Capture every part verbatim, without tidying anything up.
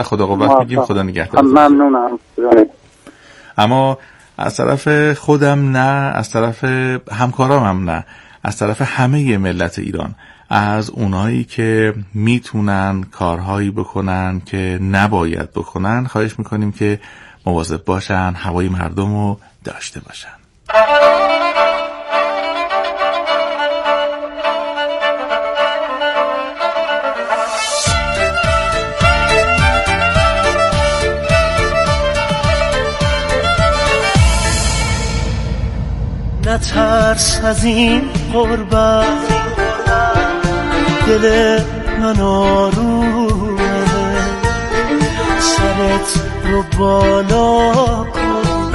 خدا قوت میگیم. خدا نگهدار. ممنونم. اما از طرف خودم نه، از طرف همکارام هم نه، از طرف همه ملت ایران، از اونایی که میتونن کارهایی بکنن که نباید بکنن، خواهش میکنیم که مواظب باشن، هوای مردم رو داشته باشن. نترس از این غربت، دل من آرومه، سرت رو بالا کن،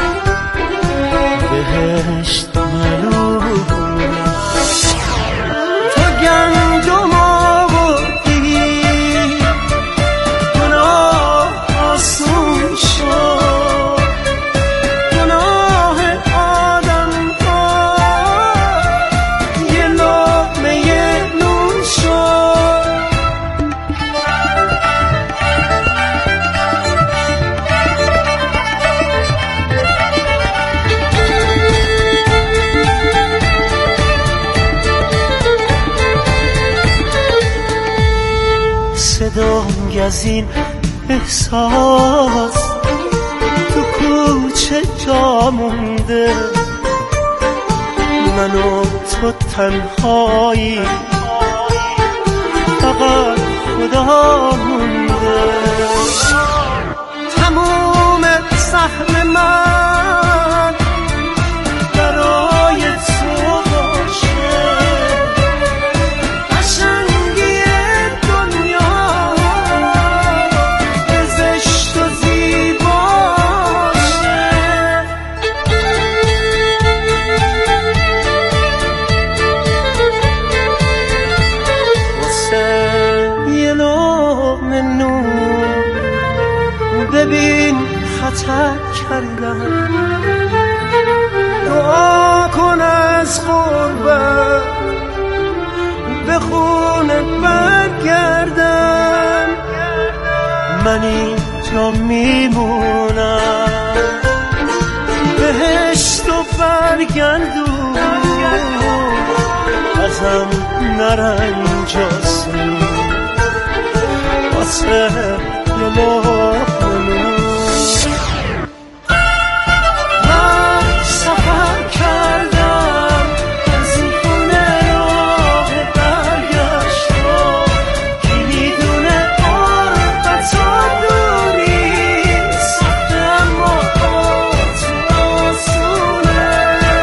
بهشت معلومه. تو گندم آوردی، گناه آسون شد، گناه آدم ها یه لقمه نون شد. صدای از این احساس تو کوچه جا مونده، من و تو تنهایی، فقط خدا مونده. تموم سهم من برای تو باشه، قشنگی دنیا به زشت و زیباشه. واسه یه لقمه نون ببین خطا کردم، دعا کن از غربت به خونه برگردم. من اینجا میمونم، بهشت و برگردون، ازم نرنجاسی واسه یه لقمه نون. من سفر کردم از این خونه راه برگشت رو، کی میدونه غربت و دوری سخته اما با تو آسونه.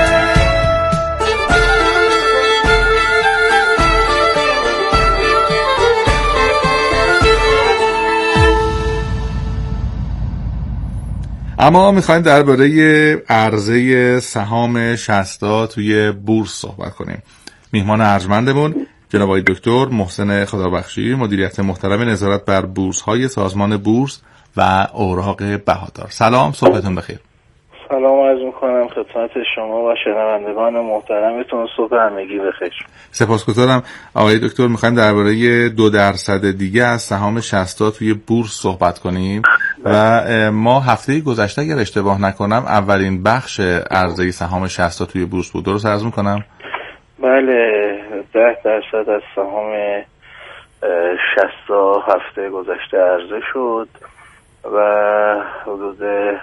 اما میخوایم درباره عرضه سهام شصتا توی بورس صحبت کنیم. میهمان ارجمندمون جناب آقای دکتر محسن خدابخشی، مدیریت محترم نظارت بر بورس‌های سازمان بورس و اوراق بهادار. سلام، صبحتون بخیر. سلام عرض میکنم خدمت شما و شنوندگان محترمتون، صبح همگی بخیر. سپاسگزارم آقای دکتر. میخوایم درباره دو درصد دیگه از سهام شصتا توی بورس صحبت کنیم و ما هفته گذشته اگر اشتباه نکنم اولین بخش عرضه سهام شصتا توی بورس بود، درست عرض میکنم؟ بله، ده درصد از سهام شصتا هفته گذشته عرضه شد و حدود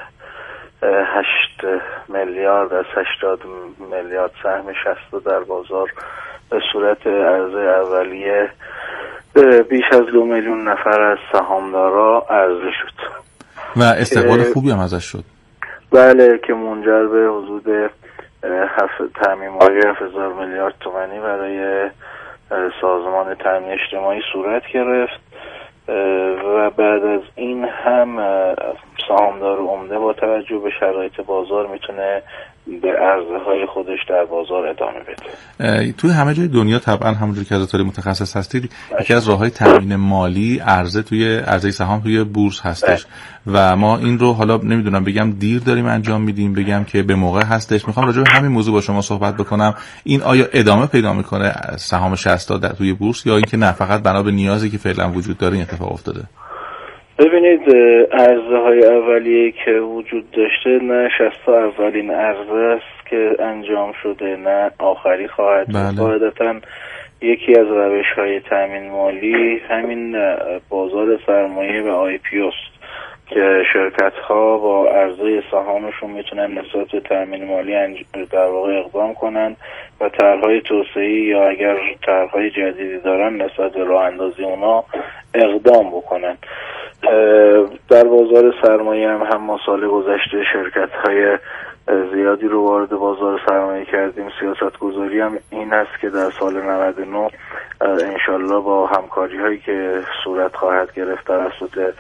هشت میلیارد از هشتاد میلیارد سهم شصتا در بازار به صورت عرضه اولیه بیش از دو میلیون نفر از سهامدارا عرضه شد و استقبال خوبی هم ازش شد. بله، که منجر به حدود تامین‌های هفت هزار میلیارد تومانی برای سازمان تامین اجتماعی صورت گرفت و بعد از این هم سهامدار عمده با توجه به شرایط بازار میتونه به عرضه های خودش در بازار ادامه بده. توی همه جای دنیا طبعا همونجور که از طور متخصص هستید یکی از راه‌های تامین مالی عرضه توی عرضه سهام توی بورس هستش و ما این رو حالا نمیدونم بگم دیر داریم انجام میدیم بگم که به موقع هستش. میخوام راجع به همین موضوع با شما صحبت بکنم. این آیا ادامه پیدا میکنه سهام شصتا در توی بورس یا اینکه نه فقط بنا به نیازی که فعلا وجود داره این اتفاق افتاده؟ ببینید عرضه های اولیه که وجود داشته نه شصت تا اولین عرضه است که انجام شده نه آخری خواهد بود. قاعدتاً یکی از روش های تامین مالی همین بازار سرمایه و آی پی او است که شرکت ها با عرضه سهامشون میتونن نسبت به تامین مالی در واقع اقدام کنن و طرحهای توسعه‌ای یا اگر طرحهای جدیدی دارن نسبت به راه اندازی اونا اقدام بکنن. در بازار سرمایه هم هم ما سال گذشته شرکت های زیادی رو وارد بازار سرمایه کردیم. سیاست گذاری هم این است که در سال نود و نه انشالله با همکاری هایی که صورت خواهد گرفت توسط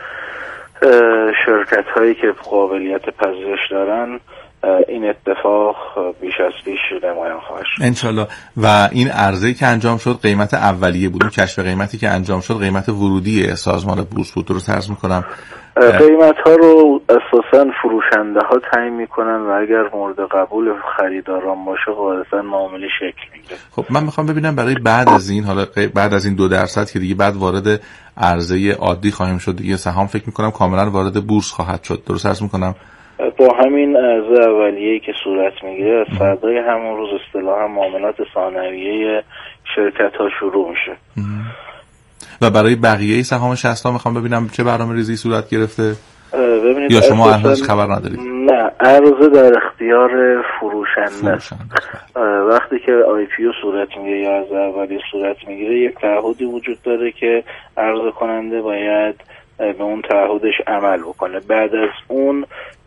شرکت هایی که قابلیت پذیرش دارن این اتفاق بیش از پیش نمایان خواهد شد انشالله. و این عرضه‌ای که انجام شد قیمت اولیه بود، اون کشف قیمتی که انجام شد قیمت ورودی سازمان بورس بود، درست عرض میکنم؟ قیمت ها رو اساساً فروشنده ها تعیین میکنن و اگر مورد قبول خریداران باشه قاعدتاً معامله شکل میگیره. خب من میخوام ببینم برای بعد از این، حالا بعد از این دو درصد که دیگه بعد وارد عرضه عادی خواهیم شد دیگه، سهام فکر میکنم کاملا وارد بورس خواهد شد، درست عرض میکنم؟ با همین عرضه اولیه‌ای که صورت میگیره از فردای همون روز اصطلاحاً معاملات ثانویه شرکت ها شروع میشه. و برای بقیه سهام شصت تا میخوام ببینم چه برنامه‌ریزی صورت گرفته؟ ببینید یا شما هنوز خبر ندارید؟ نه، عرضه در اختیار فروشنده است. وقتی که آی پی او صورت میگیره یا عرضه اولیه صورت میگیره یک تعهدی وجود داره که عرضه کننده باید به اون تعهدش عمل بکنه. بعد از اون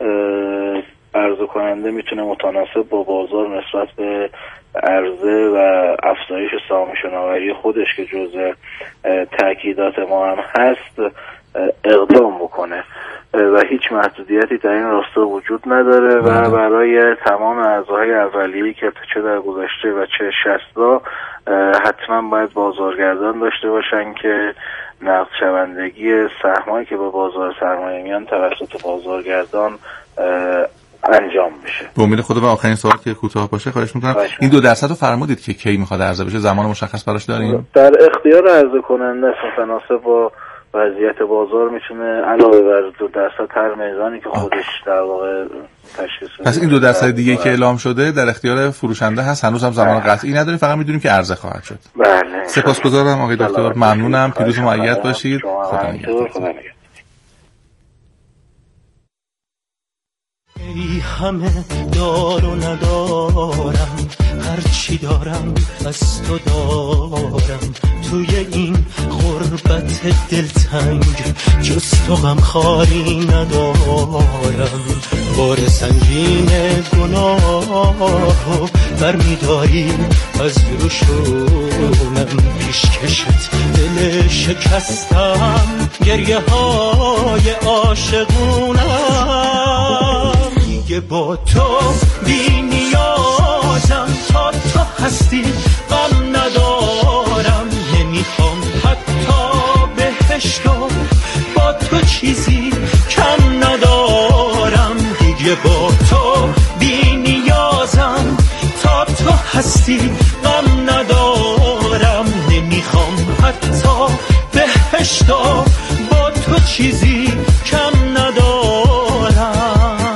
عرضه کننده میتونه متناسب با بازار نسبت به عرضه و افزایش سهام شناوری خودش که جزء تأکیدات ما هم هست اقدام بکنه و هیچ محدودیتی در این راستا وجود نداره و برای تمام اعضاهای اولیه‌ای که چه در گذشته و چه شصت تا حتما باید بازارگردان داشته باشن که نقد شوندگی سهمایی که به بازار سرمایه میان توسط بازارگردان انجام بشه. به امید خدا. و آخرین سوال که کوتاه باشه خواهش میکنم، این دو درصد رو فرمودید که کی میخواد عرضه بشه؟ زمان مشخص براش داریم؟ در اختیار عرضه کننده است، متناسب با وضعیت بازار میتونه علاوه بر دو درصد هر میزانی که خودش در واقع تشخیص بده. پس این دو درصد دیگه که اعلام شده در اختیار فروشنده هست، هنوز هم زمان قطعی نداریم، فقط میدونیم که عرضه خواهد شد. بله. سپاسگزارم آقای دکتر، ممنونم، پیروز و مؤید باشید. خدا نگهدار. ای همه دار و ندارم، هرچی دارم از تو دارم، توی این غربت دلتنگ جز تو غمخواری ندارم. بار سنگین گناهو برمیداری از روشونم، پیشکشت دل شکستم، گریه های عاشقونم. دیگه با تو بی نیازم، تا تو هستی غم ندارم، نمیخوام حتی بهشتو با تو چیزی کم ندارم. دیگه با تو بی نیازم، تا تو هستی غم ندارم، نمیخوام حتی بهشتو با تو چیزی کم ندارم.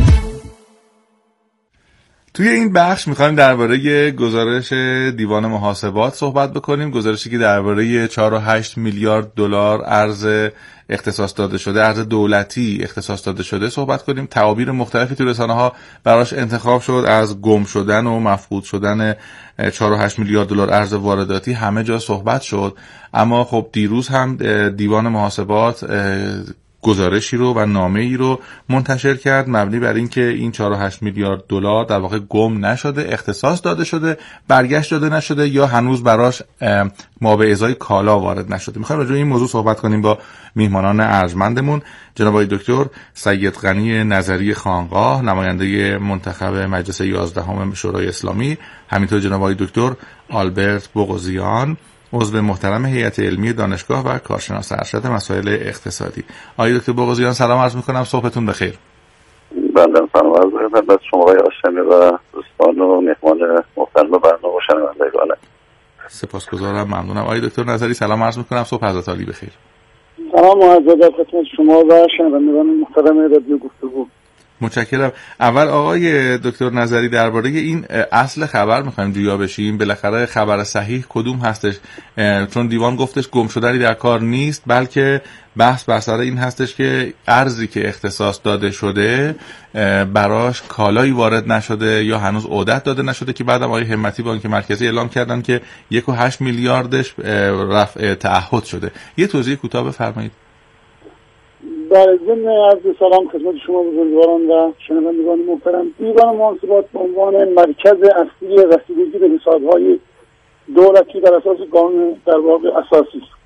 توی این بخش میخوایم درباره گزارش دیوان محاسبات صحبت بکنیم، گزارشی که درباره چهار و هشت میلیارد دلار ارز اختصاص داده شده، ارز دولتی اختصاص داده شده صحبت کنیم. تعابیر مختلفی تو رسانه‌ها براش انتخاب شد، از گم شدن و مفقود شدن چهار و هشت میلیارد دلار ارز وارداتی همه جا صحبت شد. اما خب دیروز هم دیوان محاسبات گزارشی رو و نامه‌ای رو منتشر کرد مبنی بر این که این چهار و هشت میلیارد دلار در واقع گم نشده، اختصاص داده شده، برگشت داده نشده یا هنوز براش ما به ازای کالا وارد نشده. می‌خوایم راجع به این موضوع صحبت کنیم با میهمانان ارجمندمون، جناب آقای دکتر سید غنی نظری خانقاه، نماینده منتخب مجلس یازدهم شورای اسلامی، همینطور جناب آقای دکتر آلبرت بغوزیان، عضو محترم هیئت علمی دانشگاه و کارشناس ارشد مسائل اقتصادی. آقای دکتر بغوزیان سلام عرض می‌کنم، صبحتون بخیر. بنده سلام عرض می‌کنم خدمت شما آقای هاشمی و دوستان و مهمان محترم برنامه و شنوندگان. سپاسگزارم، ممنونم. آقای دکتر نظری سلام عرض می‌کنم، صبح حضرت عالی بخیر. سلام و عرض ادب خدمت شما و شنوندگان محترم رادیو گفتگو. متشکرم. اول آقای دکتر نظری درباره این اصل خبر میخوایم جویا بشیم. بالاخره خبر صحیح کدوم هستش؟ چون دیوان گفتش گم شدنی در کار نیست، بلکه بحث بر سر این هستش که ارزی که اختصاص داده شده براش کالایی وارد نشده یا هنوز عدت داده نشده، که بعدم آقای همتی بانک مرکزی اعلام کردن که یک و هشت میلیاردش رفع تعهد شده. یه توضیح کوتاه بفرمایید. در ضمن عرض سلام خدمت شما بزرگواران و شنوندگان محترم، دیوان محاسبات به عنوان مرکز اصلی رسیدگی به حساب‌های دولتی در اساس قانون در واقع اساسی است.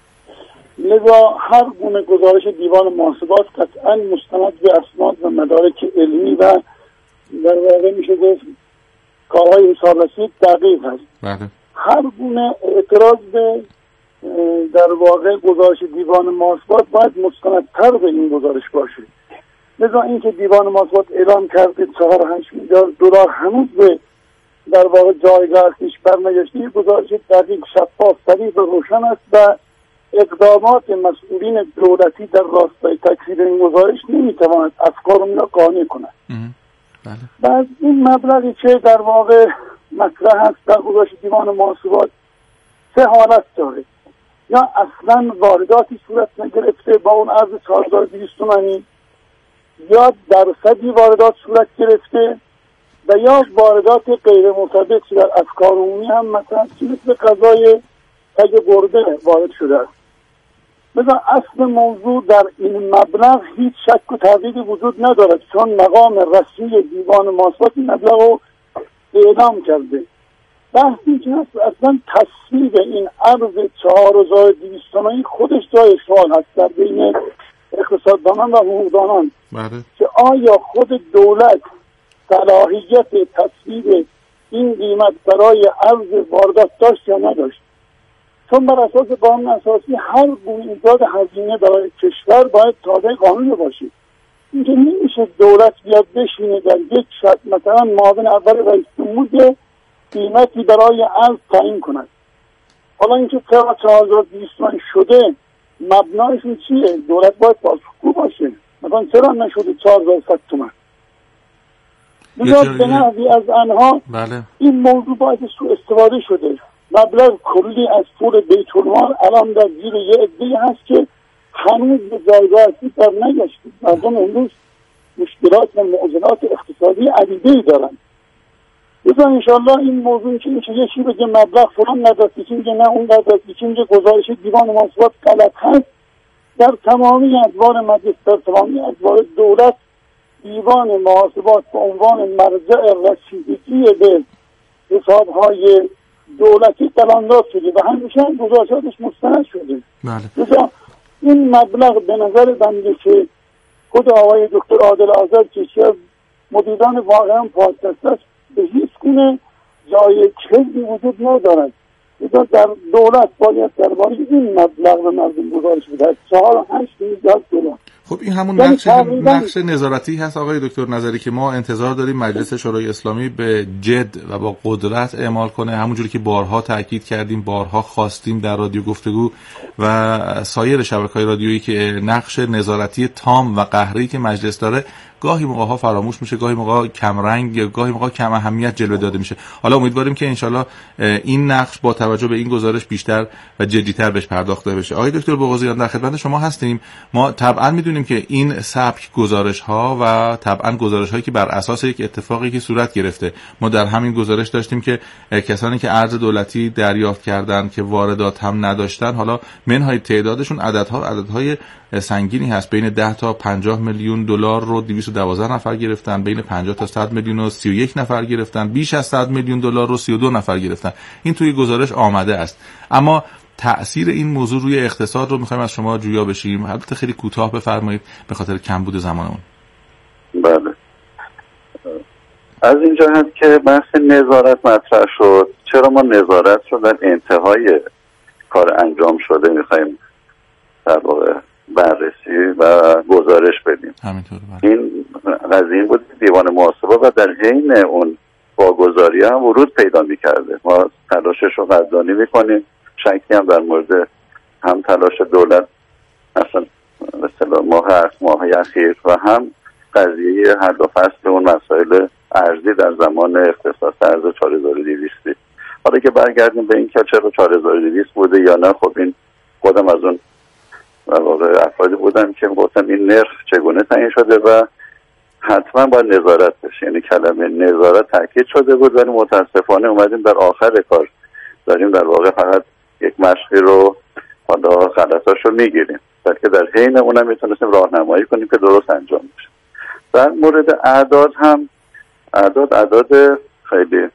لذا هر گونه گزارش دیوان محاسبات قطعاً مستند به اسناد و مدارک علمی و در واقع میشه گفت کارهای حسابرسی دقیق هست. بله. هر گونه اعتراض به در واقع گزارش دیوان محاسبات باید مستندتر به این گزارش باشه. لذا اینکه دیوان محاسبات اعلام کرده چهار و هشت میلیارد دلار هنوز به در واقع جایگاه اصلیش برنگشته، گزارش دقیق، شفاف، صریح و روشن است و اقدامات مسئولین دولتی در راستای تکذیب این گزارش نمیتواند افکارمون را قانع کند. بله. بعد این مبلغی که در واقع مطرح است در گزارش دیوان محاسبات سه حالت داره: یا اصلا وارداتی صورت نگرفته با اون عرض چهار هزار و دویست تومانی، یا درصدی واردات صورت گرفته، و یا واردات غیر مرتبط در افکار عمومی هم مثلا مثل غذای تگ گربه وارد شده است. مثلا اصل موضوع در این مبلغ هیچ شک و تردیدی وجود ندارد، چون مقام رسمی دیوان محاسبات این مبلغ رو اعلام کرده. بحثی که هست اصلا تصویب این عرض چهار هزار و دویست تومانی خودش جای سوال هست در بین اقتصاددانان و حقوقدانان که آیا خود دولت صلاحیت تصویب این قیمت برای عرض واردات داشت یا نداشت. چون بر اساس قانون اساسی هر گونه ایجاد هزینه برای کشور باید تابع قانون باشه. اینکه نمیشه دولت بیاد بشینه در یک شب مثلا معاون اول رئیس جمهور قیمتی برای عرض تعیین کند. حالا اینکه چرا چهار هزار و دویست تومان شده مبنایشون چیه؟ دولت باید پاسخگو باشه. مثلا چرا نشده چهار هزار و صد تومان؟ بذار به نحوی از آنها بله. این موضوع باید سوء استفاده شده. مبلغ کلی از پول بیت المال الان در زیر یه عده‌ای هست که هنوز به جایگاه اصلی در نگشته. مردم امروز مشکلات و معضلات اقتصادی عدیده‌ای دارن. بذار انشالله این موضوع که اینکه یکی بگه مبلغ فلان نداشت، یکی میگه نه اون نداشت، یکی میگه گزارش دیوان محاسبات غلط هست، در تمامی ادوار مجلس، در تمامی ادوار دولت دیوان محاسبات به عنوان مرجع رسیدگی به حساب‌های دولتی قلمداد شده و همیشه هم گزارشاتش مستند شده. بله. این مبلغ به نظر بنده که خود آقای دکتر عادل آذر که یکی از مدیران واقعا پادکست است به هیچ گونه جای کذبی وجود ندارد. لذا در دولت باید درباره این مبلغ به مردم گزارش بده. چهار و هشت میلیارد دلار. خب این همون نقش نقش نظارتی هست آقای دکتر نظری که ما انتظار داریم مجلس شورای اسلامی به جد و با قدرت اعمال کنه، همونجوری که بارها تاکید کردیم، بارها خواستیم در رادیو گفتگو و سایر شبکه‌های رادیویی که نقش نظارتی تام و قهری که مجلس داره گاهی موقع‌ها فراموش میشه، گاهی موقع کم رنگ، گاهی موقع کم اهمیت جلوه داده میشه. حالا امیدواریم که انشالله این نقش با توجه به این گزارش بیشتر و جدی‌تر بهش پرداخته بشه. آقای دکتر بغوزیان در خدمت شما هستیم. ما طبعا میدونیم که این سبک گزارش‌ها و طبعا گزارش‌هایی که بر اساس یک اتفاقی که صورت گرفته، ما در همین گزارش داشتیم که کسانی که ارز دولتی دریافت کردن که واردات هم نداشتن، حالا منهای تعدادشون عددها عددهای سنگینی هست، بین ده تا پنجاه میلیون دلار رو دویست و دوازده نفر گرفتن، بین پنجاه تا صد میلیون رو سی و یک نفر گرفتن، بیش از صد میلیون دلار رو سی و دو نفر گرفتن. این توی گزارش آمده است. اما تأثیر این موضوع روی اقتصاد رو می‌خوایم از شما جویا بشیم. البته خیلی کوتاه بفرمایید به خاطر کمبود زمانمون. بله. از این جهت که بحث نظارت مطرح شد، چرا ما نظارت رو در انتهای کار انجام شده می‌خوایم در واقع بررسی و گزارش بدیم. همینطور. این قضیه بود دیوان محاسبه و در حین اون واگذاری هم ورود پیدا می‌کرده. ما تلاشش رو قدردانی می‌کنیم. شکی هم در مورد هم تلاش دولت مثلا مثلا ماه ماه اخیر و هم قضیه هر دو فصل اون مسائل ارزی در زمان اختصاص ارز چهار هزار و دویست. حالا که برگردیم به این که چرا چهار هزار و دویست بوده یا نه، خب این خودم از اون واقعا افرادی بودم که گفتم این نرخ چگونه تعیین شده و حتما باید نظارت بشه، یعنی کلمه نظارت تاکید شده بود ولی متاسفانه اومدیم در آخر کار داریم در واقع فقط یک مشقی رو حالا غلطاشو میگیریم، بلکه در حین اونم میتونستیم راهنمایی کنیم که درست انجام بشه. در مورد اعداد هم اعداد اعداد خیلی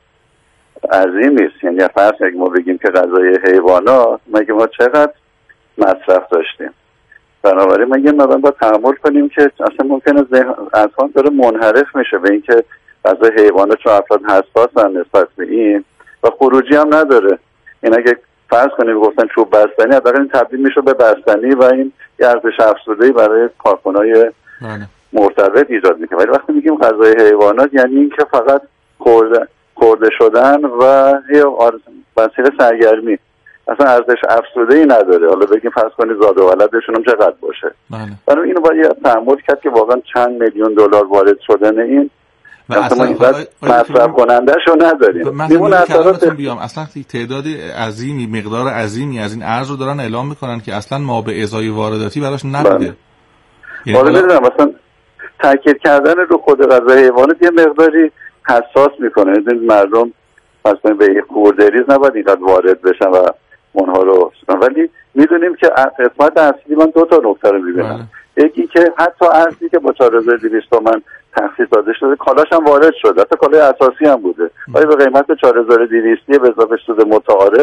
عظیمی است، یعنی فرض اگه ما بگیم که غذای حیوانات مگه ما چقدر مصرف داشتیم، بنابراین مگه ما باید تحمل کنیم که اصلا ممکنه اذهان داره منحرف میشه به اینکه غذای حیوانات چون افراد حساسن نسبت به این و خروجی هم نداره. این اگه فرض کنیم گفتن چوب بستنی حداقل این تبدیل میشه به بستنی و این یه ارزش افزوده‌ای برای کارکنای مرتبط ایجاد میکنه. ولی وقتی میگیم غذای حیوانات یعنی این که فقط خورده خورده شدن و یه وسیله سرگرمی، اصلا ارزش افزوده‌ای نداره. حالا بگیم فرض کنید زاد و ولدشون هم چقدر باشه. برای اینو باید تحمل کرد که واقعا چند میلیون دلار وارد شدن این و اصلا مصرف کننده‌شو نداریم. میمونه اثراتون بیام اصلا تعداد عظیمی مقدار عظیمی از این ارز رو دارن اعلام میکنن که اصلا ما به ازای وارداتی براش نبوده. حالا میدونم مثلا تاکید کردن رو خود غذای حیوانات یه مقداری حساس میکنه. این مردم مثلا به یک کوردریز نباید اینقدر وارد بشن و اونها رو، ولی میدونیم که قسمت اصلی من دو تا نکته رو میبینم. یکی که حتی ارزی که با چهار هزار و دویست تومان تخفیف داده شده کالاش هم وارد شده، حتی کالای اساسی هم بوده، ولی به قیمت چهار هزار و دویست به اضافه سود متعارف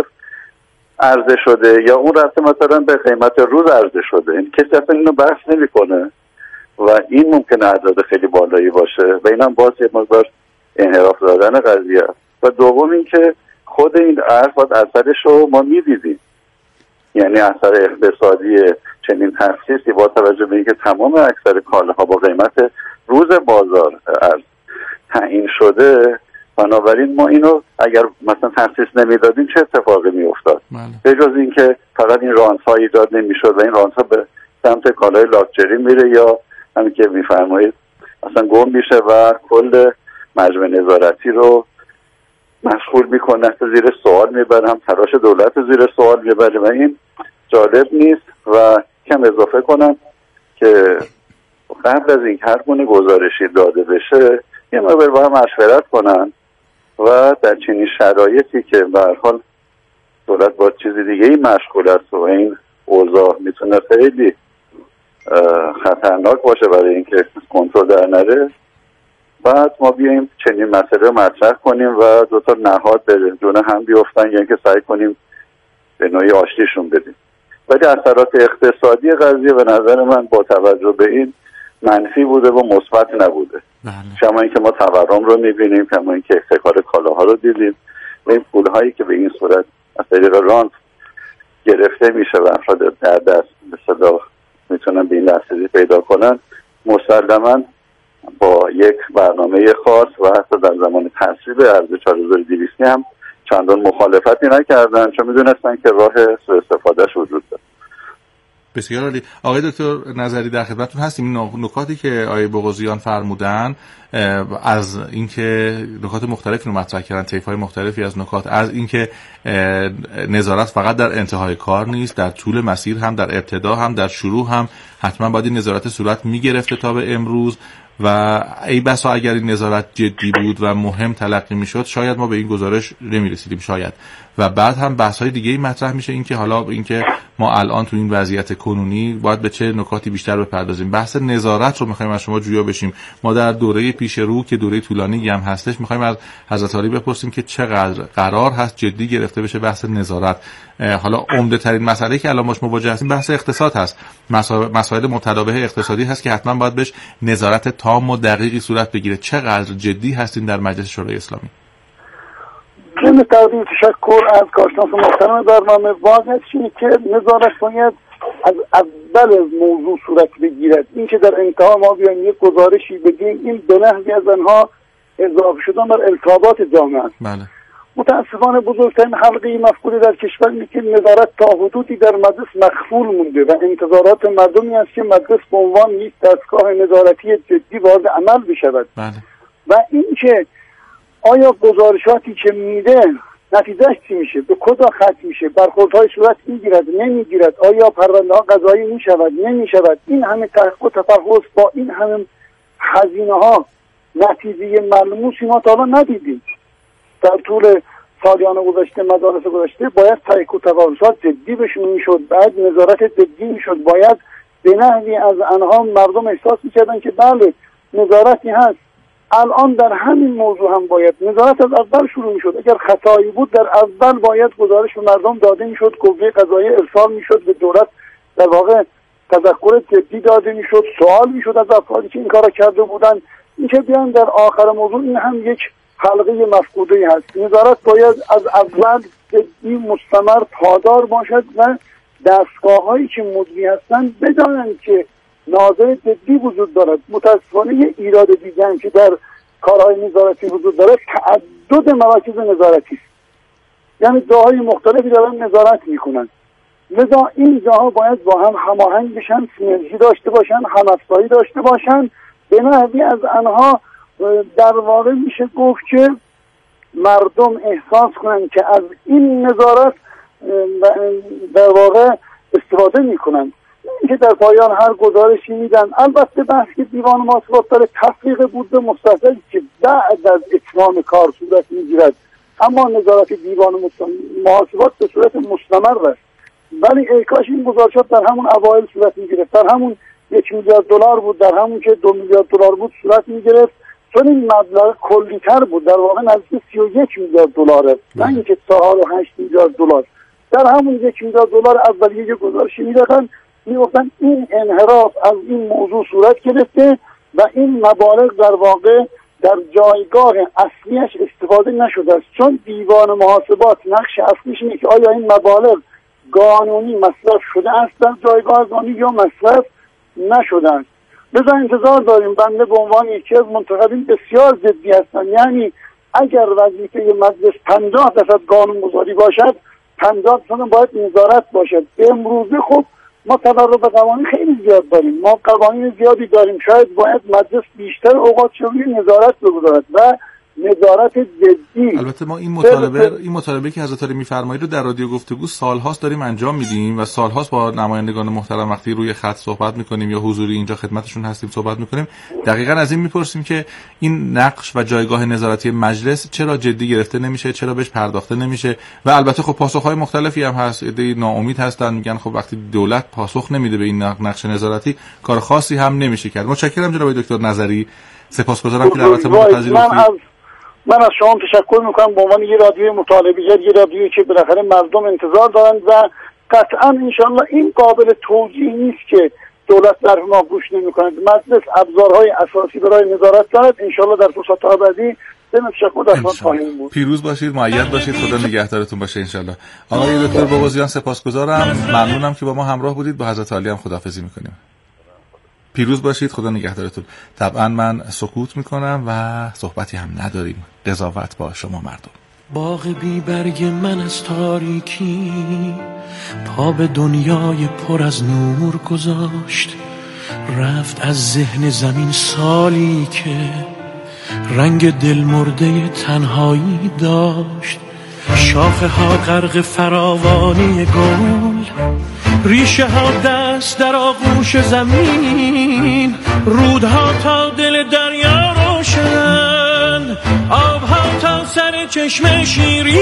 عرضه شده یا اون رفته مثلا به قیمت روز عرضه شده. این کسی اصلا اینو بحث نمیکنه و این ممکنه اعداد خیلی بالایی باشه و اینم باز یه مقدار انحراف دادن قضیه است. و دوم این که خود این ارز باید اثرش رو ما می‌دیدیم، یعنی اثر اقتصادی چنین تخصیصی با توجه به اینکه تمام اکثر کالاها با قیمت روز بازار ارز تعیین شده، بنابراین ما اینو اگر مثلا تخصیص نمیدادیم چه اتفاقی میافتاد؟ به جز اینکه فقط این رانت ها ایجاد نمیشد و این رانت ها به سمت کالای لاکچری میره یا همین که میفرمایید اصلا گم میشه و کل مجمع نظارتی رو مشغول میکنه، زیر سوال میبره، هم تلاش دولت زیر سوال میبره و این جالب نیست. و کم اضافه کنم که قبل از این هر گونه گزارشی داده بشه یه مقدار با هم مشورت کنن و در چنین شرایطی که به هر حال دولت با چیز دیگه ای مشغول است و این اوضاع میتونه خیلی خطرناک باشه برای اینکه کنترل در نره، بعد ما بیاییم چنین مسئله رو مطرح کنیم و دو تا نهاد به جون هم بیفتن یا اینکه سعی کنیم به نوعی آشتیشون بدیم. ولی اثرات اقتصادی قضیه به نظر من با توجه به این منفی بوده و مثبت نبوده. کما اینکه ما تورم رو می‌بینیم، کما اینکه احتکار کالاها رو دیدیم و این پول‌هایی که به این صورت از طریق رانت گرفته میشه و افراد در دست به صدا میتونن به این دسترسی پیدا کنن، مسلماً با یک برنامه خاص و حتی در زمان تصویب ارز چهار هزار و دویست هم چندان مخالفتی نکردن چون میدونستن که راه سوء استفادهش وجود داره. بسیار عالی. آقای دکتر نظری در خدمتتون هستیم. این نکاتی که آقای بغوزیان فرمودن از اینکه نکات مختلفی رو مطرح کردن، طیف‌های مختلفی از نکات، از اینکه نظارت فقط در انتهای کار نیست، در طول مسیر هم، در ابتدا هم، در شروع هم حتما باید این نظارت صورت میگرفته تا به امروز و ای بسا اگر این نظارت جدی بود و مهم تلقی میشد شاید ما به این گزارش نمیرسیدیم شاید. و بعد هم بحث‌های دیگه‌ای مطرح میشه، این که حالا اینکه ما الان تو این وضعیت کنونی باید به چه نکاتی بیشتر بپردازیم. بحث نظارت رو می‌خوایم از شما جویا بشیم. ما در دوره پیش رو که دوره طولانی هم هستش می‌خوایم از حضرت عالی بپرسیم که چقدر قرار هست جدی گرفته بشه بحث نظارت. حالا عمده ترین مسئله که الان باش مواجه هستیم بحث اقتصاد هست. مسائل متداول اقتصادی هست که حتما باید بهش نظارت تام و دقیقی صورت بگیره. چقدر جدی هستین در مجلس شورای اسلامی؟ جمع تقدیم تشکر از کارشناس محترم برنامه. واقعیت اینه که نظارت باید از اول موضوع صورت بگیرد. این که در انتها ما بیایم یک گزارشی بدیم این به نحوی از آنها اضافه شدن بر التهابات جامعه است. بله. متاسفانه بزرگترین حلقه مفقوده در کشور اینه که نظارت تا حدودی در مجلس مخفول مونده و انتظارات مردمی است که مجلس به عنوان یک دستگاه نظارتی جدی وارد عمل بشود. بله. و اینکه آیا گزارشاتی که میده نتیجهش چی میشه، به کجا ختم میشه، برخوردهای صورت میگیرد نمیگیرد، آیا پرونده ها قضایی میشود نمیشود، این همه تحقیق و تفحص با این همه هزینه ها نتیجه ملموسی ما تا حالا ندیدیم. در طول سالیان گذشته، مدارس گذشته باید تحقیق و تفحصات جدی بشون میشد، بعد نظارت جدی میشد، باید به نحوی از آنها مردم احساس میکردن که بله نظارتی هست. الان در همین موضوع هم باید نظارت از اول شروع میشد. اگر خطایی بود در اول باید گزارش به مردم داده میشد، قوه قضاییه ارسال میشد به دولت، در واقع تذکر جدی داده میشد، سوال میشد از افرادی که این کارا کرده بودن. اینکه بیان در آخر موضوع این هم یک حلقه مفقوده هست. نظارت باید از اول جدی مستمر پادار باشد و دستگاه‌هایی که مدعی هستند بدانند که ناظر جدی وجود دارد. متاسفانه یه ایراد دیگه هم که در کارهای نظارتی وجود داره تعدد مراکز نظارتی است. یعنی جاهای مختلفی دارن نظارت میکنن، لذا این جاها باید با هم هماهنگ بشن، سینرژی داشته باشن، همافزایی داشته باشن، به نحوی از آنها در واقع میشه گفت که مردم احساس کنن که از این نظارت در واقع استفاده میکنن. که در پایان هر گزارشی میدن. البته بحث که دیوان محاسبات داره تفریق بود به مستحضر که بعد از اتمام کار صورت میگیرد، اما نظارت دیوان محاسبات به صورت مستمر است. ولی ای کاش این گزارشات در همون اوایل صورت میگرفت، در همون یک میلیارد دلار بود، در همون که دو میلیارد دلار بود صورت میگرفت، چون این مبلغ کلی تر بود، در واقع نزدیک سی و یک میلیارد دلاره، نه اینکه چهار و هشت میلیارد دلار. در همون یک میلیارد دلار اولیه گزارشی میدادن، میگفتن این انحراف از این موضوع صورت گرفته و این مبالغ در واقع در جایگاه اصلیش استفاده نشده است، چون دیوان محاسبات نقش اصلیش اینه که آیا این مبالغ قانونی مصرف شده است در جایگاه قانونی یا مصرف نشده است. لذا انتظار داریم. بنده به عنوان یکی از منتخبین بسیار جدی هستم، یعنی اگر وظیفه مجلس پنجاه درصد قانون گذاری باشد، پنجاه درصد باید نظارت باشد. امروزه خب ما تبرع به قوانین خیلی زیاد داریم، ما قوانین زیادی داریم، شاید باید مجلس بیشتر اوقات روی نظارت بگذارد و نظارت جدی. البته ما این مطالبه این مطالبه که حضرت علی میفرمایید رو در رادیو گفتگو سالهاست داریم انجام میدیم و سالهاست با نمایندگان محترم وقتی روی خط صحبت میکنیم یا حضوری اینجا خدمتشون هستیم صحبت میکنیم، دقیقاً از این میپرسیم که این نقش و جایگاه نظارتی مجلس چرا جدی گرفته نمیشه، چرا بهش پرداخته نمیشه. و البته خب پاسخهای مختلفی هم هست. ایده ناامید هستن، میگن خب وقتی دولت پاسخ نمیده به این نقش نظارتی کار خاصی هم نمیشه کرد. متشکرم جناب دکتر نظری، سپاسگزارم که دعوت ما رو پذیرفتید. من از شما تشکر میکنم به عنوان یه رادیوی مطالبه‌گر، یه رادیویی که بالاخره مردم انتظار دارند و قطعا انشالله این قابل توجیه نیست که دولت در ما گوش نمی‌کند. مجلس ابزارهای اساسی برای نظارت دارد. انشالله در فرصت‌های بعدی دم تشکر در خدمت خواهیم بود. پیروز باشید، مؤید باشید، خدا نگهدارتون باشه انشالله. آقای دکتر بغوزیان سپاسگزارم، ممنونم که با ما همراه بودید. با حضرت علی هم خداحافظی می‌کنیم. پیروز باشید، خدا نگهدارتون. طبعا من سکوت میکنم و صحبتی هم نداریم. قضاوت با شما مردم. باغ بی برگ من از تاریکی پا به دنیای پر از نور گذاشت، رفت از ذهن زمین سالی که رنگ دل مرده تنهایی داشت. شاخه ها غرق فراوانی گل، ریشه ها دست در آغوش زمین، رودها تا دل دریا روشن، آبها تا سر چشم شیرین.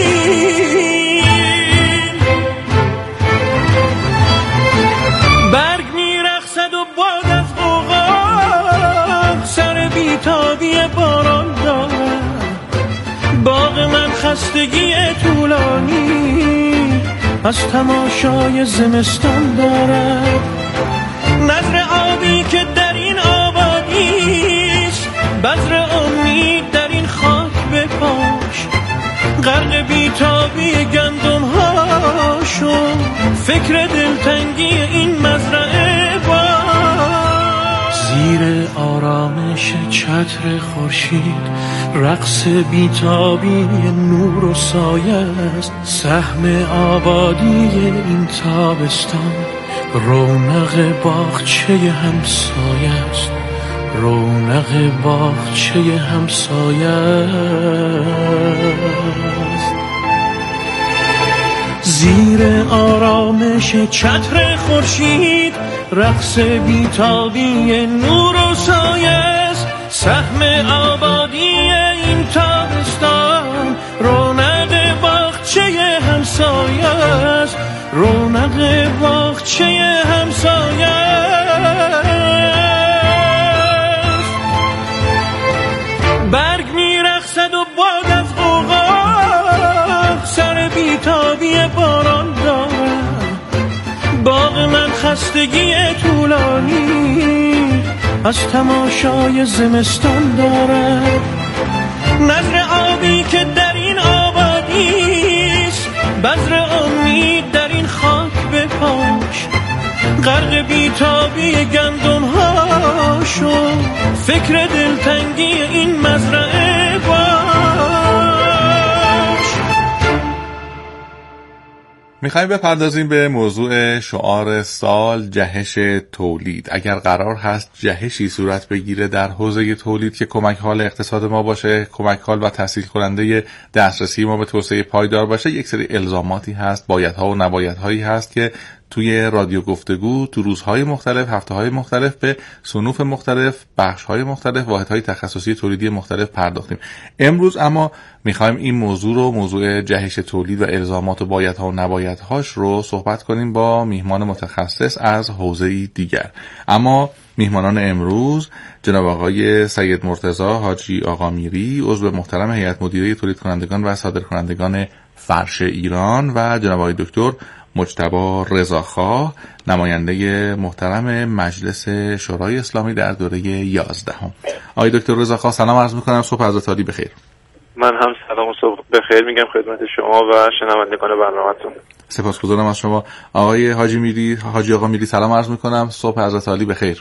برگ میرقصد و باد از غوغا سر بیتابی باران دارد. باغ من خستگی طولانی از تماشای زمستان دارد. نظر آبی که در این آبادیست، بذر امید در این خاک بپاش. غرق بیتابی گندم ها شد، فکر دلتنگی این مزرعه باش. زیر آرامش چتر خورشید، رقص بیتابی نور و سایه است، سهم آبادی این تابستان، رونق باغچه همسایه است، رونق باغچه همسایه است. زیر آرامش چتر خورشید، رقص بیتابی نور و سایه است، سهم آبادی این تابستان، رونق باغچه همسایه است، رونق باغچه همسایه است. برگ میرقصد و باد از غوغا، سر بیتابی باران دارد، باغ من خستگی طولانی از تماشای زمستان دارد. نظر آبی که در این آبادیست، بذر امید در این خاک بپاش، غرق بیتابی گندم ها شد، فکر دلتنگی این مزرعه باش. میخوایم بپردازیم به موضوع شعار سال، جهش تولید. اگر قرار هست جهشی صورت بگیره در حوزه تولید که کمک حال اقتصاد ما باشه، کمک حال و تسهیل کننده دسترسی ما به توسعه پایدار باشه، یک سری الزاماتی هست، بایدها و نبایدهایی هست که توی رادیو گفتگو تو روزهای مختلف، هفته‌های مختلف به صنوف مختلف، بخش‌های مختلف، واحدهای تخصصی تولیدی مختلف پرداختیم. امروز اما می‌خوایم این موضوع رو، موضوع جهش تولید و الزامات و بایدها و نبایدهاش رو صحبت کنیم با میهمان متخصص از حوزه‌ای دیگر. اما میهمانان امروز جناب آقای سید مرتضی حاجی آقامیری، عضو محترم هیئت مدیره تولید کنندگان و صادرکنندگان فرش ایران، و جناب آقای دکتر مجتبی رضاخواه، نماینده محترم مجلس شورای اسلامی در دوره یازدهم. آقای دکتر رضاخواه سلام عرض می‌کنم، صبح حضرت عالی بخیر. من هم سلام و صبح بخیر میگم خدمت شما و شنوندگان برنامه‌تون. سپاسگزارم از شما. آقای حاجی میری، حاجی آقا میری سلام عرض می‌کنم، صبح حضرت عالی بخیر.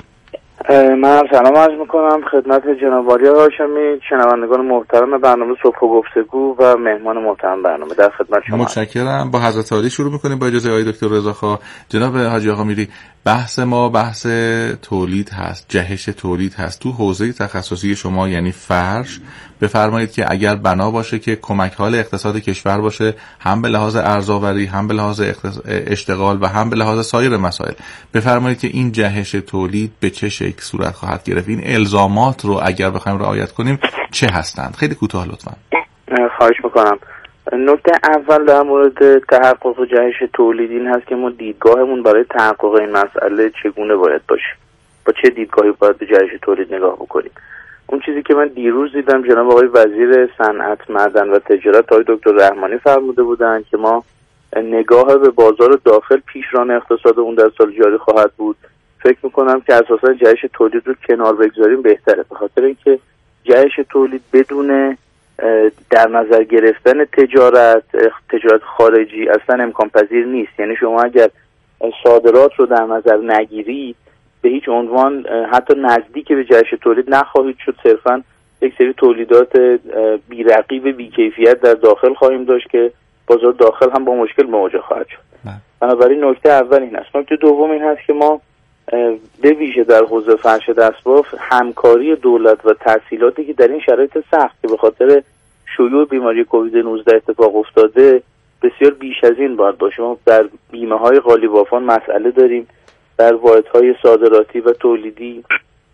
من هم سلام عرض میکنم خدمت جناب عالی هاشمی، شنوندگان محترم برنامه صبح و گفتگو و مهمان محترم برنامه، در خدمت شما. متشکرم. با حضرت عالی شروع میکنیم با اجازه آقای دکتر رضاخواه. جناب حاجی آقا میری، بحث ما بحث تولید هست، جهش تولید هست. تو حوزه تخصصی شما یعنی فرش، بفرمایید که اگر بنا باشه که کمک حال اقتصاد کشور باشه، هم به لحاظ ارزآوری، هم به لحاظ اشتغال و هم به لحاظ سایر مسائل، بفرمایید که این جهش تولید به چه شکل صورت خواهد گرفت؟ این الزامات رو اگر بخوایم رعایت کنیم چه هستند؟ خیلی کوتاه لطفاً. خواهش میکنم. نکته اول در مورد تحقق جهش تولید این هست که ما دیدگاهمون برای تحقق این مسئله چگونه باید باشه، با چه دیدگاهی باید به جهش تولید نگاه بکنیم. اون چیزی که من دیروز دیدم جناب آقای وزیر صنعت، معدن و تجارت آقای دکتر رحمانی فرموده بودن که ما نگاه به بازار داخل پیشران اقتصادمون در سال جاری خواهد بود. فکر میکنم که اساسا جهش تولید رو کنار بگذاریم بهتره، به خاطر اینکه جهش تولید بدون در نظر گرفتن تجارت تجارت خارجی اصلا امکان پذیر نیست. یعنی شما اگر صادرات رو در نظر نگیرید به هیچ عنوان حتی نزدیک به جهش تولید نخواهید شد، صرفا یک سری تولیدات بی‌رقیب بی‌کیفیت در داخل خواهیم داشت که بازار داخل هم با مشکل مواجه خواهد شد. بنابراین نکته اول این است. نکته دوم این هست که ما به ویژه در حوزه فرش دستباف همکاری دولت و تسهیلاتی که در این شرایط سخت که به خاطر شیوع بیماری کووید نوزده اتفاق افتاده بسیار بیش از این باید باشه. ما در بیمه های قالیبافان مسئله داریم، در واحدهای صادراتی و تولیدی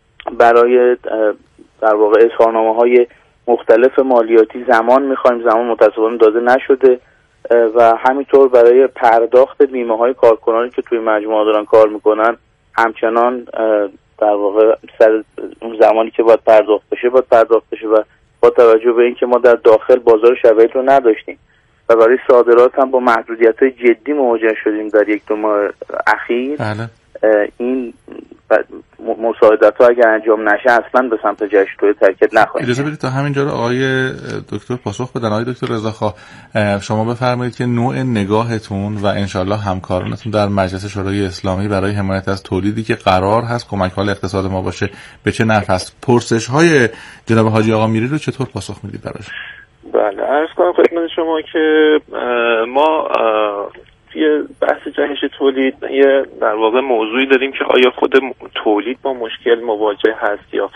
برای در واقع اظهارنامه های مختلف مالیاتی زمان میخوایم، زمان متاسفانه داده نشده، و همینطور برای پرداخت بیمه های کارکنانی که توی مجموعه دارن کار میکنن همچنان در واقع سر اون زمانی که باید پرداخت بشه باید پرداخت بشه و با توجه به اینکه ما در داخل بازار شرایط رو نداشتیم و برای صادرات هم با محدودیت‌های جدی مواجه شدیم در یک دو ماه اخیر. بله. این مساعدت ها اگر انجام نشه اصلا به سمت جهش توی ترکت نخواهیم. اجازه بدید تا همینجا رو آقای دکتر پاسخ بدن. آقای دکتر رضاخواه، شما بفرمایید که نوع نگاهتون و انشالله همکارانتون در مجلس شورای اسلامی برای حمایت از تولیدی که قرار هست کمک حال اقتصاد ما باشه به چه نحو است. پرسش های جناب حاجی آقا میری رو چطور پاسخ میدید براش؟ بله، عرض کنم خدمت شما که ما توی بحث جهش تولید یه در واقع موضوعی داریم که آیا خود تولید با مشکل مواجه هست یا